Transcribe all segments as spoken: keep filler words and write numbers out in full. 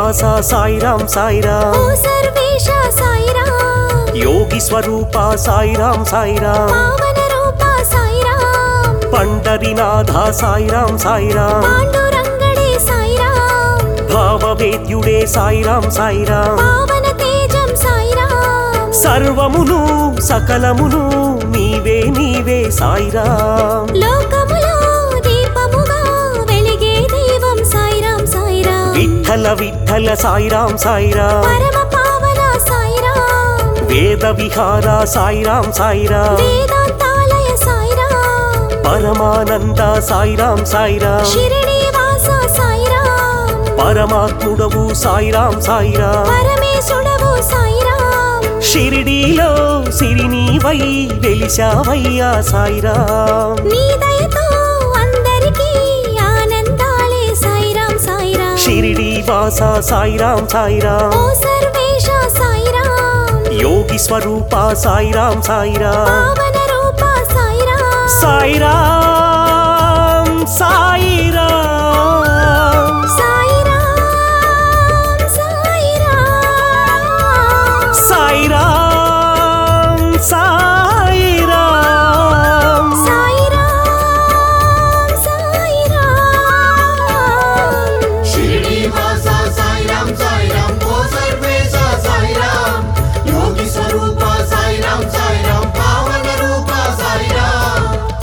వాసా సాయిరాం సాయిరాం ఓ సర్వేశ సాయిరాం యోగి స్వరూప సాయిరాం సాయిరాం పావన రూప సాయిరాం పండరినాథ సాయిరాం సాయిరాం పాండురంగడే సాయిరాం భావవేద్యుడే సాయిరాం సాయిరాం పావన తేజం సాయిరాం సర్వమును సకలమును నీవే నీవే సాయిరాం లోకములో దీపముగా వెలిగే దైవం సాయిరాం సాయిరాం విఠల విఠల సాయిరాం సాయిరాం పరమ పావన సాయిరాం వేద విహార సాయిరాం సాయిరాం వేదాంతాలయ సాయిరాం పరమానంద సాయిరాం సాయిరాం షిరిడి వాస సాయిరాం పరమాత్ముడవు సాయిరాం సాయిరాం పరమేశుడవు సాయిరాం షిరిడీలో సిరినీవై వెలిశావయ్యా సాయిరాం నీ దయతో అందరికీ ఆనందాలే సాయిరాం సాయిరాం షిరిడి వాస సాయిరాం సాయిరాం ఓ సర్వేశ సాయిరాం యోగి స్వరూప సాయిరాం సాయిరాం పావన రూప సాయిరాం సాయిరాం సాయిరాం సాయిరాం సాయిరాం సాయిరాం సాయిరాం సాయిరాం సాయిరాం షిరిడి వాస సాయిరాం సాయిరాం ఓ సర్వేశ సాయిరాం యోగి స్వరూప సాయిరాం సాయిరాం పావన రూప సాయిరాం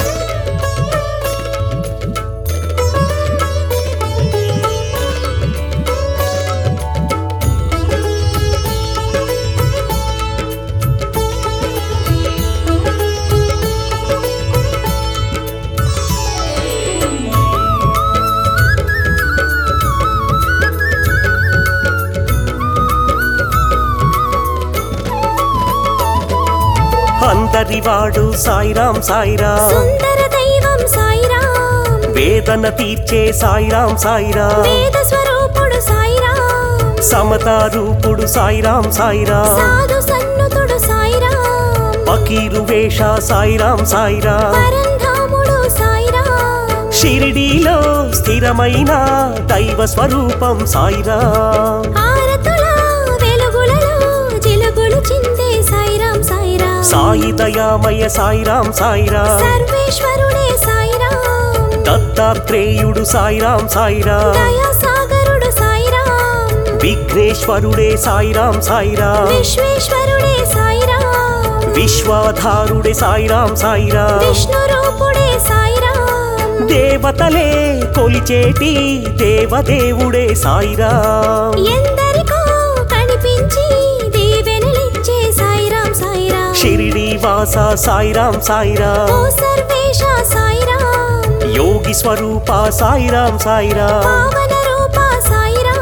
అందరివాడు సాయిరాం సాయిరాం సుందర దైవం సాయిరాం వేదన తీర్చే సాయిరాం సాయిరాం వేద స్వరూపుడు సాయిరాం సమతారూపుడు సాయిరాం సాయిరాం సాధు సన్నుతుడు సాయిరాం ఫకీరు వేష సాయిరాం సాయిరాం పరంధాముడు సాయిరాం షిరిడీలో స్థిరమైన దైవ స్వరూపం సాయిరాం ఆరతుల వెలుగులలో జిలుగులు చిందే సాయిరాం సాయిరాం సాయి దయామయ సాయిరాం సాయిరాం సర్వేశ్వరుడే సాయిరాం దత్తాత్రేయుడు సాయిరాం సాయిరాం దయా సాగరుడు సాయిరాం విఘ్నేశ్వరుడే సాయిరాం సాయిరాం విశ్వేశ్వరుడే సాయిరాం విశ్వాధారుడే సాయిరాం సాయిరాం విష్ణు రూపుడే సాయిరాం దేవతలే కొలిచేటి దేవదేవుడే సాయిరాం ఎందరికో కనిపించి దీవెనలిచ్చే సాయిరాం సాయిరాం షిరిడి వాస సాయిరాం సాయిరాం ఓ సర్వేశ సాయిరాం యోగి స్వరూప సాయిరాం సాయిరాం పావన రూప సాయిరాం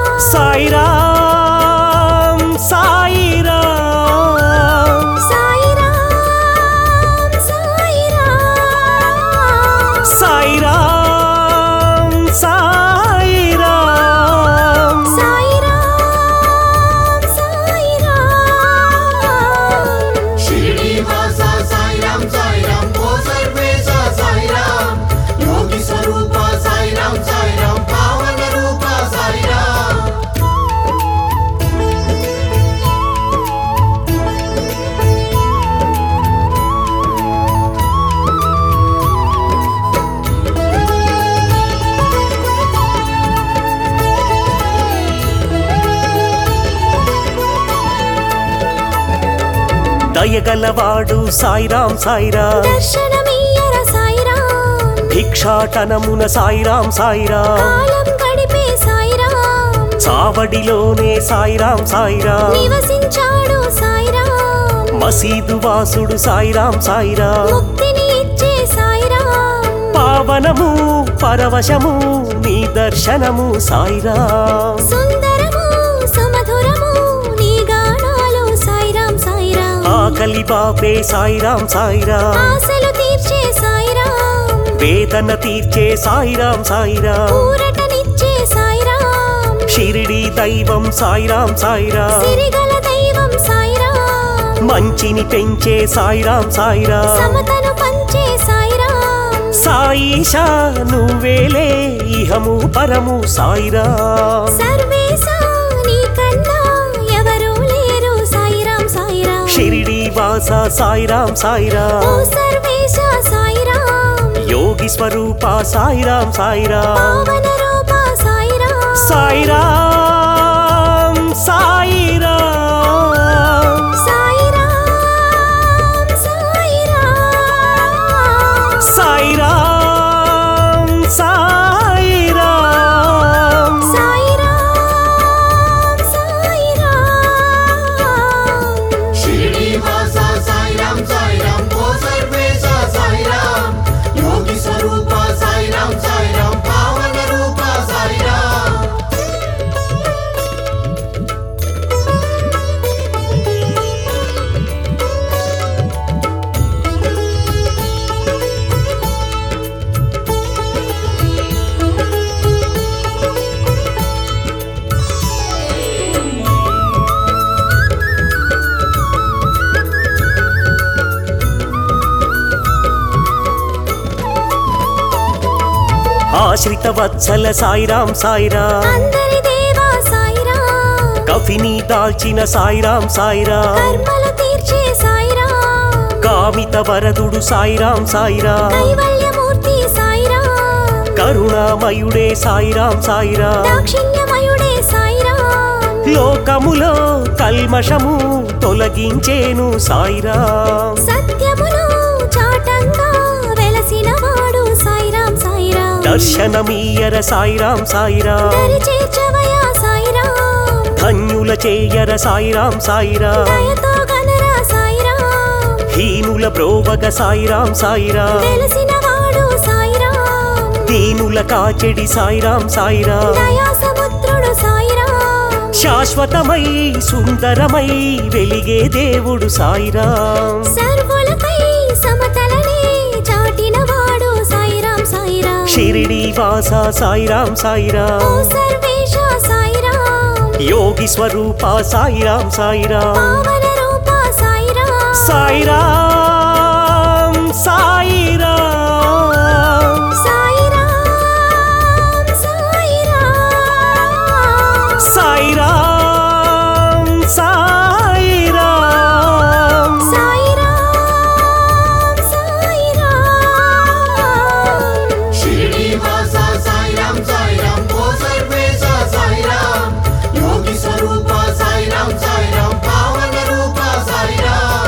సాయిరాం సాయిరాం సాయిరాం సాయిరాం సాయిరాం సాయిరాం సాయిరాం సాయిరాం షిరిడి వాస సాయిరాం సాయిరాం ఓ సర్వేశ సాయిరాం యోగి స్వరూప సాయిరాం సాయిరాం పావన రూప సాయిరాం దయగలవాడు సాయిరాం సాయిరాం దర్శనమియ్యర సాయిరాం భిక్షాటనమున సాయిరాం సాయిరాం కాలం గడిపే సాయిరాం చావడిలోనే సాయిరాం సాయిరాం నివసించాడు సాయిరాం మసీదు వాసుడు సాయిరాం సాయిరాం ముక్తిని ఇచ్చే సాయిరాం పావనము పరవశము నీ దర్శనము సాయిరాం సుందరము సుమధురము నీ గానాలు సాయిరాం సాయిరాం ఆకలి బాపే సాయిరాం సాయిరాం ఆశలు తీర్చే సాయిరాం వేదన తీర్చే సాయిరాం సాయిరాం ఊరటనిచ్చే సాయిరాం షిరిడి దైవం సాయిరాం సాయిరాం సిరిగల దైవం సాయిరాం మంచిని పెంచే సాయిరాం సాయిరాం సమతను పంచే సాయిరాం సాయిషా నువ్వేలే ఇహము పరము సాయిరాం సర్వేశా నీ వాస సాయిరాం సాయిరాం ఓ సర్వేశ సాయిరాం యోగి స్వరూప సాయిరాం సాయిరాం పావన రూప సాయిరాం సాయిరాం సాయిరాం సాయిరాం సాయిరాం సాయిరాం సాయిరాం సాయిరాం సాయిరాం షిరిడి వాస సాయిరాం సాయిరాం ఓ సర్వేశ సాయిరాం యోగి స్వరూప సాయిరాం సాయిరాం పావన రూప సాయిరాం ఆశ్రిత వత్సల సాయిరాం సాయిరాం అందరి దేవా సాయిరాం కఫిని దాల్చిన సాయిరాం సాయిరాం కర్మలు తీర్చే సాయిరాం కామిత వరదుడు సాయిరాం సాయిరాం కైవల్యమూర్తి సాయిరాం కరుణామయుడే సాయిరాం సాయిరాం దాక్షిణ్యమయుడే సాయిరాం లోకములో కల్మషము తొలగించేను సాయిరాం సత్యమును చాటంగా వెలసినవాడు సాయిరాం సాయిరాం దర్శనమీయర సాయిరాం సాయిరాం దరి చేర్చవయా సాయిరాం ధన్యుల చేయర సాయిరాం సాయిరాం దయతో గనరా సాయిరాం హీనుల బ్రోవగ సాయిరాం సాయిరాం వెలసినవాడు సాయిరాం దీనుల కాచెడి సాయిరాం సాయిరాం దయా సముద్రుడు సాయిరాం శాశ్వతమై సుందరమై వెలిగే దేవుడు సాయిరాం సర్వులపై సమతలనే చాటినవాడు సాయిరాం సాయిరాం షిరిడి వాస సాయిరాం సాయిరాం ఓ సర్వేశ సాయిరాం యోగి స్వరూప సాయిరాం సాయిరాం పావన రూప సాయిరాం సాయిరాం సాయిరాం సాయిరాం సాయిరాం సాయిరాం సాయిరాం సాయిరాం సాయిరాం షిరిడి వాస సాయిరాం సాయిరాం ఓ సర్వేశ సాయిరాం యోగి స్వరూప సాయిరాం సాయిరాం పావన రూప సాయిరాం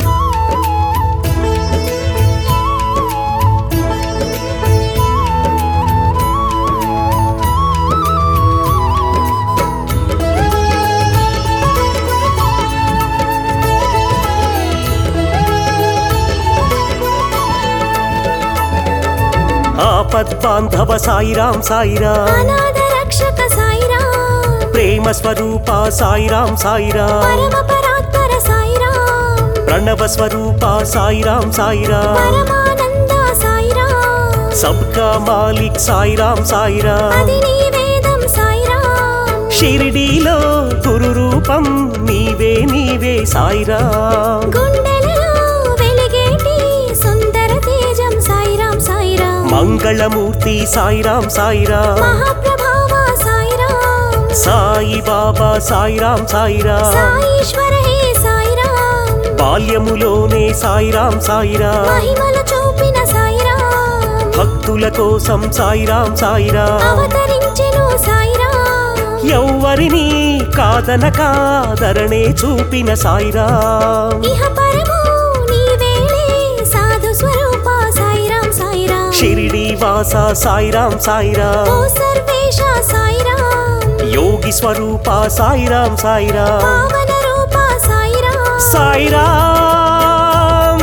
ఆపద్బాంధవ సాయిరాం సాయిరాం అనాథ రక్షక సాయిరాం ప్రేమ స్వరూప సాయిరాం సాయిరాం పరమ పరాత్పర సాయిరాం ప్రణవ స్వరూప సాయిరాం సాయిరాం పరమానంద సాయిరాం సబ్కా మాలిక్ సాయిరాం సాయిరాం అది నీ వేదం సాయిరాం షిరిడీలో గురు రూపం నీవే నీవే సాయిరాం గుండెలలో వెలిగేటి సుందర తేజం సాయిరాం సాయిరాం మంగళమూర్తి సాయిరాం సాయిరాం మహాప్రభావ సాయిరాం సాయి బాబా సాయిరాం సాయిరాం సాయీశ్వర హే సాయిరాం బాల్యములోనే సాయిరాం సాయిరాం మహిమలు చూపిన సాయిరాం భక్తుల కోసం సాయిరాం సాయిరాం అవతరించెను సాయిరాం ఎవ్వరిని కాదనక ధరణే చూపిన సాయిరాం ఇహ పరము నీవేలే సాధు స్వరూప సాయిరాం సాయిరాం షిరిడి వాస సాయిరాం సాయిరాం ఓ సర్వేశ సాయిరాం యోగి స్వరూప సాయిరాం సాయిరాం పావన రూప సాయిరాం సాయిరాం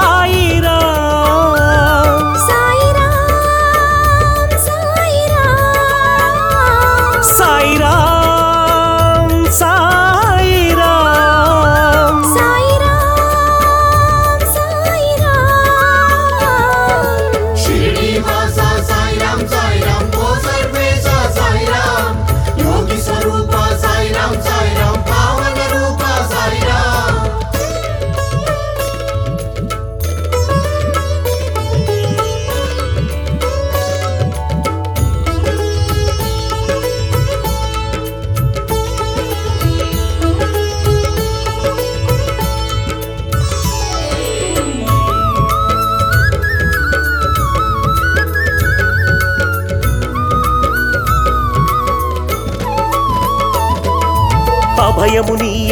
సాయిరాం సాయిరాం సాయిరాం సాయిరాం సాయిరాం సాయిరాం సాయిరాం షిరిడి వాస సాయిరాం సాయిరాం ఓ సర్వేశ సాయిరాం యోగి స్వరూప సాయిరాం సాయిరాం పావన రూప సాయిరాం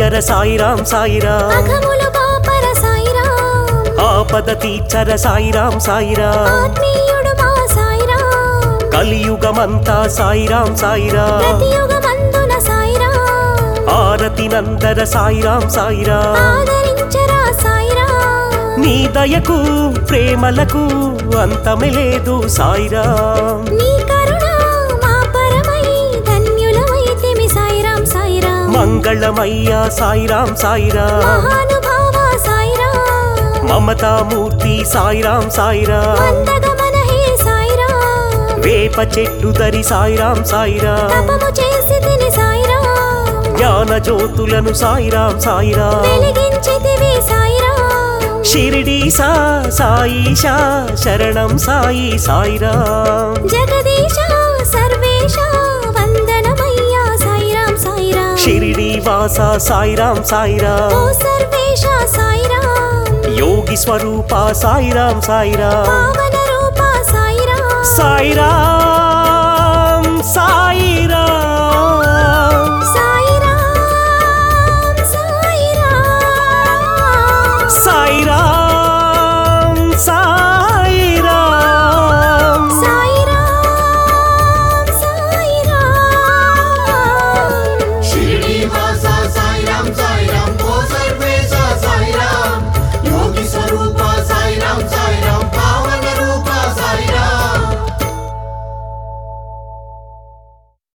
సాగర సాయిరాం సాయిరాం అఘములు పాపర సాయిరాం ఆపద తీర్చర సాయిరాం సాయిరాం ఆత్మీయుడు మా సాయిరాం కలియుగమంతా సాయిరాం సాయిరాం ప్రతియుగమందున సాయిరాం ఆరతి నందర సాయిరాం సాయిరాం ఆదరించరా సాయిరాం నీ దయకు ప్రేమలకు అంతమే లేదు సాయిరాం నీ కరుణ మా పరమై ధన్యులమైతిమి సాయిరాం సాయిరాం మంగళమయ్యా సాయిరాం సాయిరాం మహానుభావ సాయిరాం మమతామూర్తి సాయిరాం సాయిరాం మందగమన హే సాయిరాం వేప చెట్టు దరి సాయిరాం సాయిరాం తపము చేసి తిని సాయిరాం జ్ఞాన జ్యోతులను సాయిరాం సాయిరాం వెలిగించితివి సాయిరాం షిరిడి సా సాయిషా శరణం సాయి సాయిరాం జగదీశ సర్వేశ వందనమయ్యా సాయిరాం సాయిరాం షిరిడి వాస సాయిరాం సాయిరాం ఓ సర్వేశ సాయిరాం యోగి స్వరూప సాయిరాం సాయిరాం పావన రూప సాయిరాం సాయిరాం సాయిరాం